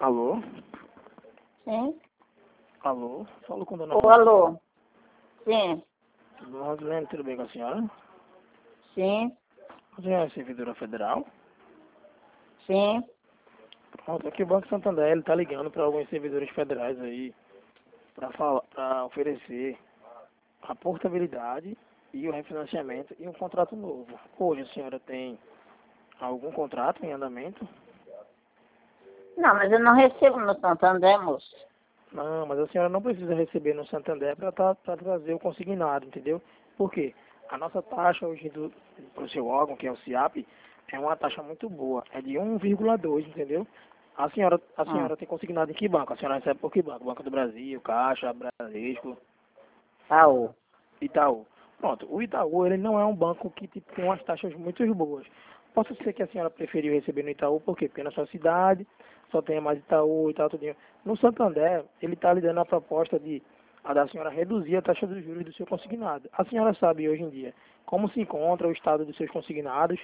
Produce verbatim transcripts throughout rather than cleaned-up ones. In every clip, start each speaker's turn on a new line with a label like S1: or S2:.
S1: Alô?
S2: Sim?
S1: Alô? Falo com a dona
S2: Ô, alô? Sim,
S1: Dona Rosilene, tudo bem com a senhora?
S2: sim,
S1: A senhora é servidora federal?
S2: sim.
S1: Pronto, aqui o Banco Santander, ele tá ligando para alguns servidores federais aí, para falar, para oferecer a portabilidade e o refinanciamento e um contrato novo. Hoje a senhora tem algum contrato em andamento?
S2: Não, mas eu não recebo no Santander, moço.
S1: Não, mas a senhora não precisa receber no Santander para tá, pra trazer o consignado, entendeu? Por quê? A nossa taxa hoje para o seu órgão, que é o SIAP, é uma taxa muito boa, é de um vírgula dois, entendeu? A senhora, a
S2: Hum.
S1: senhora tem consignado em que banco? A senhora recebe por que banco? Banco do Brasil, Caixa, Bradesco,
S2: Taú.
S1: Itaú. Pronto, o Itaú, ele não é um banco que tipo, tem umas taxas muito boas. Posso ser que a senhora preferiu receber no Itaú, por quê? Porque na sua cidade só tem mais Itaú e tal, tudinho. No Santander, ele está lhe dando a proposta de a da senhora reduzir a taxa dos juros do seu consignado. A senhora sabe hoje em dia como se encontra o estado dos seus consignados?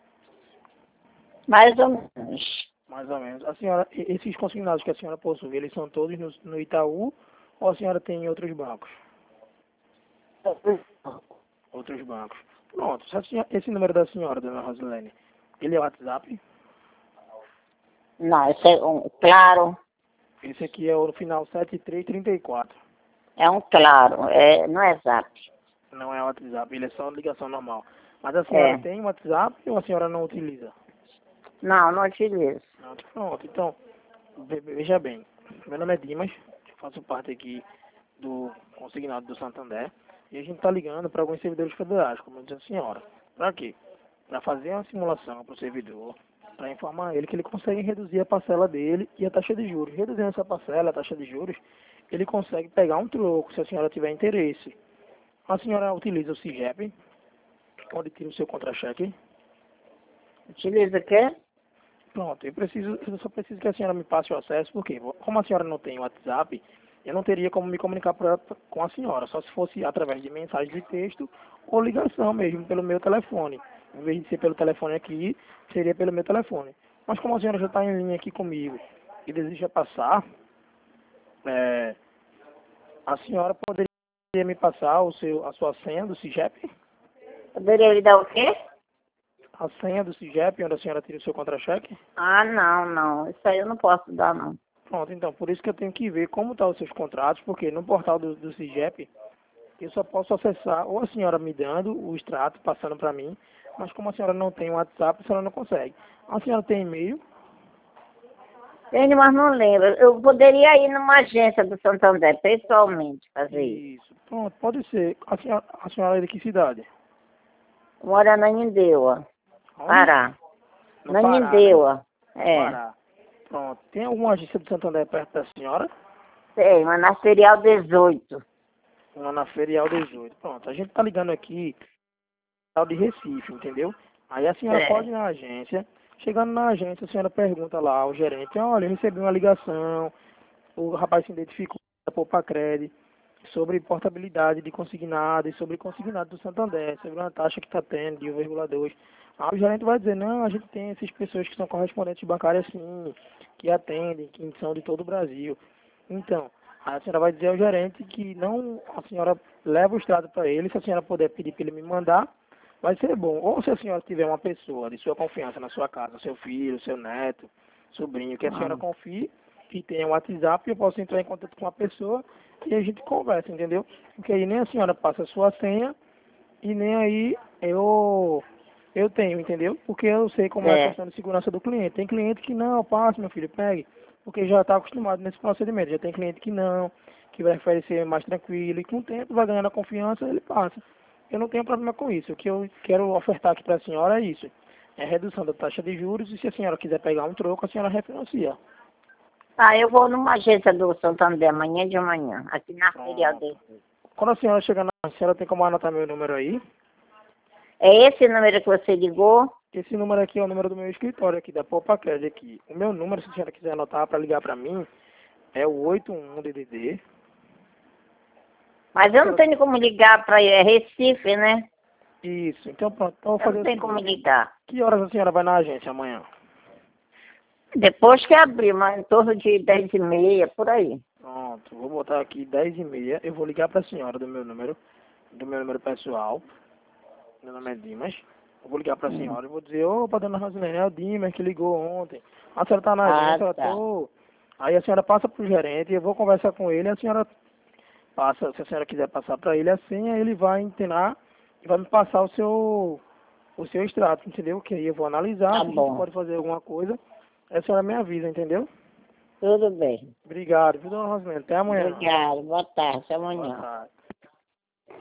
S2: Mais ou menos.
S1: Mais ou menos. A senhora, e- esses consignados que a senhora possui, eles são todos no, no Itaú ou a senhora tem em outros bancos? Outros bancos. Pronto. Se a senhora- esse número da senhora, dona Rosilene, ele é o WhatsApp?
S2: Não, esse é um claro.
S1: Esse aqui é o final sete três três quatro.
S2: É um claro. É, não é zap.
S1: Não é o WhatsApp, ele é só ligação normal. Mas a senhora
S2: É.
S1: tem WhatsApp ou a senhora não utiliza?
S2: Não, não utilizo.
S1: Não, pronto. Então, ve- veja bem. Meu nome é Dimas, eu faço parte aqui do consignado do Santander. E a gente está ligando para alguns servidores federais, como eu disse a senhora. Para quê? Para fazer uma simulação para o servidor, para informar ele que ele consegue reduzir a parcela dele e a taxa de juros. Reduzindo essa parcela, a taxa de juros, ele consegue pegar um troco, se a senhora tiver interesse. A senhora utiliza o SIGEP, onde tira o seu contra-cheque.
S2: Utiliza o quê?
S1: Pronto, eu preciso, eu só preciso que a senhora me passe o acesso, porque como a senhora não tem WhatsApp, eu não teria como me comunicar pra, com a senhora, só se fosse através de mensagem de texto ou ligação mesmo, pelo meu telefone. Em vez de ser pelo telefone aqui, seria pelo meu telefone. Mas como a senhora já está em linha aqui comigo e deseja passar, é, a senhora poderia me passar o seu, a sua senha do SIGEP?
S2: Poderia lhe dar o quê?
S1: A senha do SIGEP, onde a senhora tira o seu contra-cheque?
S2: Ah, não, não. Isso aí eu não posso dar, não.
S1: Pronto, então, por isso que eu tenho que ver como estão os seus contratos, porque no portal do, do SIGEP eu só posso acessar ou a senhora me dando o extrato, passando para mim, mas como a senhora não tem WhatsApp, a senhora não consegue. A senhora tem e-mail?
S2: Tenho, mas não lembro. Eu poderia ir numa agência do Santander, pessoalmente, fazer isso.
S1: Isso. Pronto, pode ser. A senhora, a senhora é de que cidade?
S2: Mora na Nindeua,
S1: Onde?
S2: Pará.
S1: No
S2: Na
S1: Pará, né?
S2: Nindeua.
S1: No
S2: É.
S1: Pará. Pronto. Tem alguma agência do Santander perto da senhora?
S2: Tem, mas na Ferial dezoito.
S1: Uma na Ferial dezoito. Pronto, a gente tá ligando aqui tal de Recife, entendeu? Aí a senhora
S2: É.
S1: pode ir na agência. Chegando na agência, a senhora pergunta lá ao gerente, olha, eu recebi uma ligação, o rapaz se identificou da Poupa-Cred sobre portabilidade de consignado e sobre consignado do Santander, sobre uma taxa que está tendo de um vírgula dois. Aí o gerente vai dizer, não, a gente tem essas pessoas que são correspondentes bancárias sim, que atendem, que são de todo o Brasil. Então, a senhora vai dizer ao gerente que não, a senhora leva o extrato para ele, se a senhora puder pedir para ele me mandar, vai ser bom. Ou se a senhora tiver uma pessoa de sua confiança na sua casa, seu filho, seu neto, sobrinho, que a senhora
S2: Ah.
S1: confie, que tenha um WhatsApp, eu posso entrar em contato com a pessoa e a gente conversa, entendeu? Porque aí nem a senhora passa a sua senha e nem aí eu eu tenho, entendeu? Porque eu sei como é a
S2: É.
S1: questão de segurança do cliente. Tem cliente que não, passa, meu filho, pegue, porque já está acostumado nesse procedimento. Já tem cliente que não, que prefere ser mais tranquilo e com o tempo vai ganhando a confiança, ele passa. Eu não tenho problema com isso. O que eu quero ofertar aqui para a senhora é isso. É redução da taxa de juros e se a senhora quiser pegar um troco, a senhora refinancia.
S2: Ah, eu vou numa agência do Santander amanhã de manhã, aqui na Ferial
S1: Pronto.
S2: dezoito.
S1: Quando a senhora chegar na... A senhora tem como anotar meu número aí?
S2: É esse número que você ligou?
S1: Esse número aqui é o número do meu escritório aqui, da Poupa-Cred aqui. O meu número, se a senhora quiser anotar para ligar para mim, é o oito um D D D.
S2: Mas eu não tenho como ligar para Recife, né?
S1: Isso. Então pronto, então eu vou
S2: Eu
S1: fazer
S2: não
S1: o
S2: tenho como
S1: seguinte.
S2: ligar.
S1: Que horas a senhora vai na agência amanhã?
S2: Depois que abrir, mas em torno de dez e meia, por aí.
S1: Pronto, vou botar aqui dez e meia. Eu vou ligar para a senhora do meu número, do meu número pessoal. Meu nome é Dimas. Eu vou ligar para a
S2: Hum.
S1: senhora e vou dizer, opa, dona Rosilene, é o Dimas que ligou ontem. A senhora tá na
S2: Ah,
S1: agência, eu
S2: tá.
S1: tô. Aí a senhora passa pro gerente, eu vou conversar com ele, a senhora passa, se a senhora quiser passar para ele assim, aí ele vai entender e vai me passar o seu o seu extrato, entendeu? Que aí eu vou analisar,
S2: Tá
S1: se a gente
S2: bom.
S1: pode fazer alguma coisa, aí a senhora me avisa, entendeu?
S2: Tudo bem.
S1: Obrigado, viu, dona Rosilene? Até amanhã.
S2: Obrigado. Boa tarde. Até
S1: Boa
S2: amanhã.
S1: tarde.